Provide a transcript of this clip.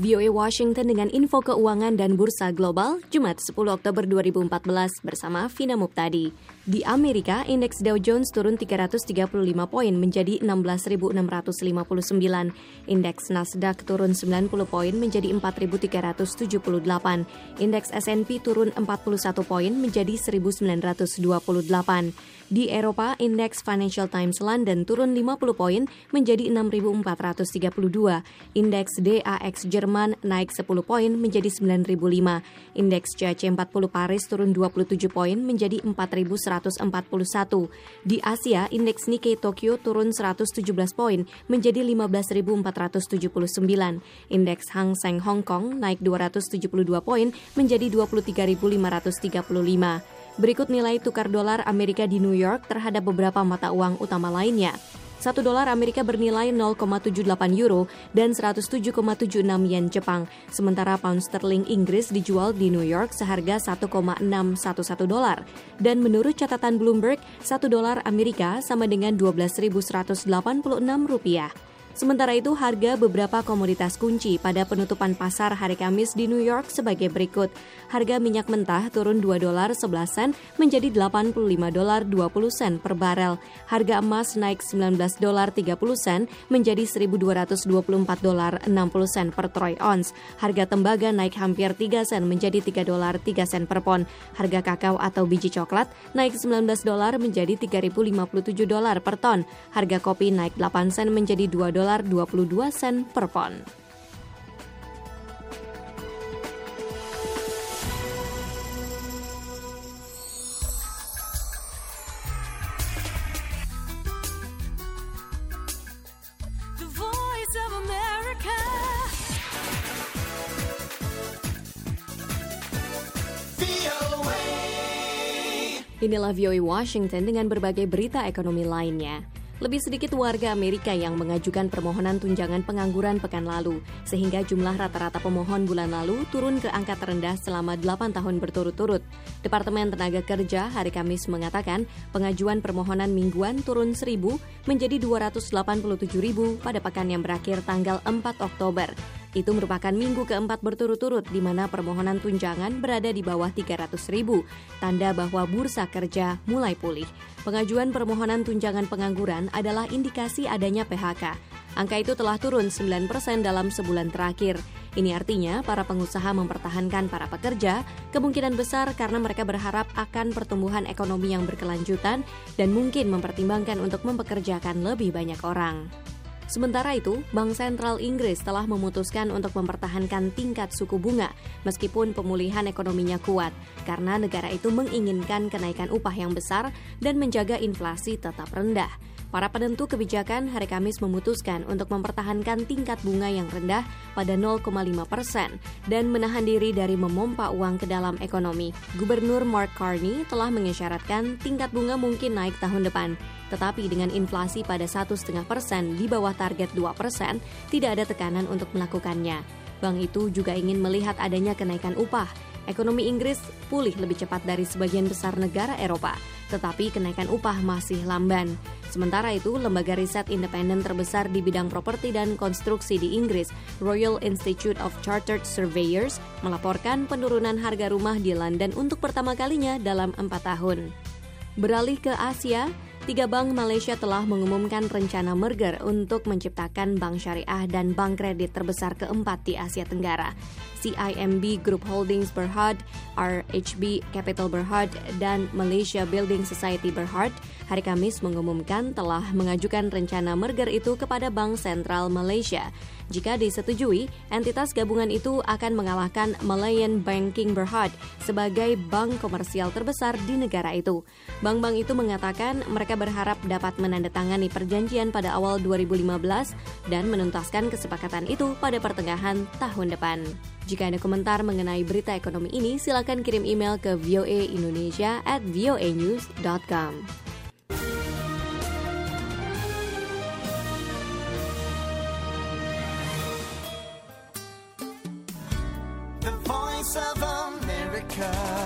VOA Washington dengan info keuangan dan bursa global, Jumat 10 Oktober 2014 bersama Vina Muptadi. Di Amerika, indeks Dow Jones turun 335 poin menjadi 16.659. Indeks Nasdaq turun 90 poin menjadi 4.378. Indeks S&P turun 41 poin menjadi 1.928. Di Eropa, indeks Financial Times London turun 50 poin menjadi 6.432. Indeks DAX Jerman naik 10 poin menjadi 9.005. Indeks CAC 40 Paris turun 27 poin menjadi 4.141. Di Asia, indeks Nikkei Tokyo turun 117 poin menjadi 15.479. Indeks Hang Seng Hong Kong naik 272 poin menjadi 23.535. Berikut nilai tukar dolar Amerika di New York terhadap beberapa mata uang utama lainnya. 1 dolar Amerika bernilai 0,78 euro dan 107,76 yen Jepang. Sementara pound sterling Inggris dijual di New York seharga 1,611 dolar. Dan menurut catatan Bloomberg, 1 dolar Amerika sama dengan 12.186 rupiah. Sementara itu, harga beberapa komoditas kunci pada penutupan pasar hari Kamis di New York sebagai berikut. Harga minyak mentah turun 2 dolar 11 sen menjadi 85 dolar 20 sen per barel. Harga emas naik 19 dolar 30 sen menjadi 1.224 dolar 60 sen per troy ounce. Harga tembaga naik hampir 3 sen menjadi 3 dolar 3 sen per pon. Harga kakao atau biji coklat naik 19 dolar menjadi 3.057 dolar per ton. Harga kopi naik 8 sen menjadi 2 dolar 22 sen per pon. The Voice of America. Inilah VOA Washington dengan berbagai berita ekonomi lainnya. Lebih sedikit warga Amerika yang mengajukan permohonan tunjangan pengangguran pekan lalu, sehingga jumlah rata-rata pemohon bulan lalu turun ke angka terendah selama 8 tahun berturut-turut. Departemen Tenaga Kerja hari Kamis mengatakan pengajuan permohonan mingguan turun 1.000 menjadi 287.000 pada pekan yang berakhir tanggal 4 Oktober. Itu merupakan minggu keempat berturut-turut di mana permohonan tunjangan berada di bawah 300.000, tanda bahwa bursa kerja mulai pulih. Pengajuan permohonan tunjangan pengangguran adalah indikasi adanya PHK. Angka itu telah turun 9% dalam sebulan terakhir. Ini artinya para pengusaha mempertahankan para pekerja, kemungkinan besar karena mereka berharap akan pertumbuhan ekonomi yang berkelanjutan dan mungkin mempertimbangkan untuk mempekerjakan lebih banyak orang. Sementara itu, Bank Sentral Inggris telah memutuskan untuk mempertahankan tingkat suku bunga meskipun pemulihan ekonominya kuat karena negara itu menginginkan kenaikan upah yang besar dan menjaga inflasi tetap rendah. Para penentu kebijakan hari Kamis memutuskan untuk mempertahankan tingkat bunga yang rendah pada 0,5% dan menahan diri dari memompa uang ke dalam ekonomi. Gubernur Mark Carney telah mengisyaratkan tingkat bunga mungkin naik tahun depan. Tetapi dengan inflasi pada 1,5% di bawah target 2%, tidak ada tekanan untuk melakukannya. Bank itu juga ingin melihat adanya kenaikan upah. Ekonomi Inggris pulih lebih cepat dari sebagian besar negara Eropa, tetapi kenaikan upah masih lamban. Sementara itu, lembaga riset independen terbesar di bidang properti dan konstruksi di Inggris, Royal Institute of Chartered Surveyors, melaporkan penurunan harga rumah di London untuk pertama kalinya dalam 4 tahun. Beralih ke Asia, 3 bank Malaysia telah mengumumkan rencana merger untuk menciptakan bank syariah dan bank kredit terbesar keempat di Asia Tenggara. CIMB Group Holdings Berhad, RHB Capital Berhad, dan Malaysia Building Society Berhad hari Kamis mengumumkan telah mengajukan rencana merger itu kepada Bank Sentral Malaysia. Jika disetujui, entitas gabungan itu akan mengalahkan Malayan Banking Berhad sebagai bank komersial terbesar di negara itu. Bank-bank itu mengatakan mereka berharap dapat menandatangani perjanjian pada awal 2015 dan menuntaskan kesepakatan itu pada pertengahan tahun depan. Jika ada komentar mengenai berita ekonomi ini, silakan kirim email ke voaindonesia@voanews.com. The Voice of America.